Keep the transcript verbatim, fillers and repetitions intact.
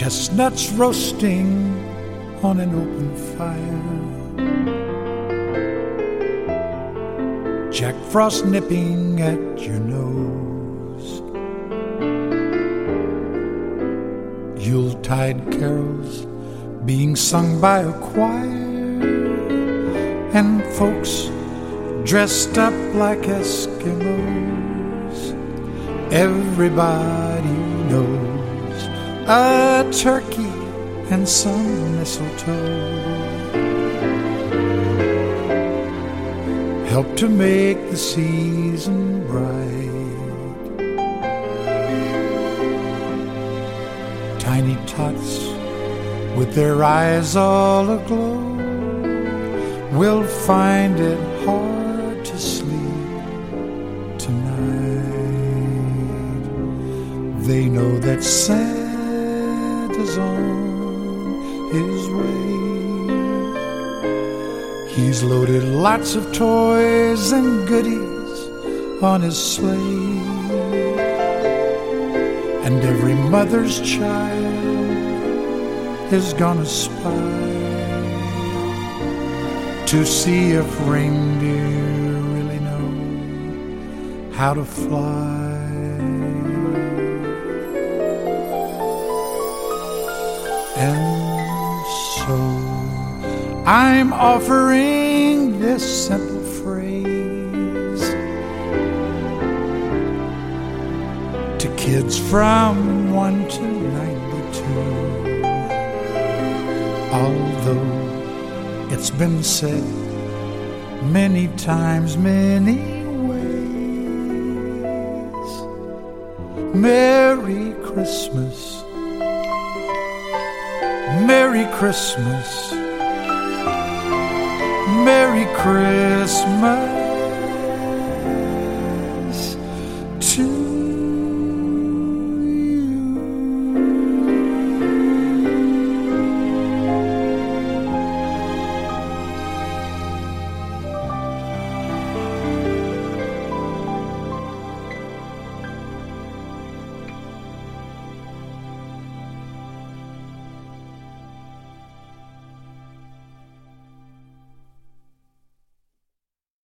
chestnuts roasting on an open fire, Jack Frost nipping at your nose, Yuletide carols being sung by a choir, and folks dressed up like Eskimos. Everybody knows a turkey and some mistletoe help to make the season bright. Tiny tots with their eyes all aglow will find it hard to sleep tonight. They know that Santa's on his way. He's loaded lots of toys and goodies on his sleigh, and every mother's child is gonna spy to see if reindeer really know how to fly. And so I'm offering this simple phrase to kids from one to ninety-two. Although it's been said many times, many ways, Merry Christmas, Merry Christmas, Merry Christmas.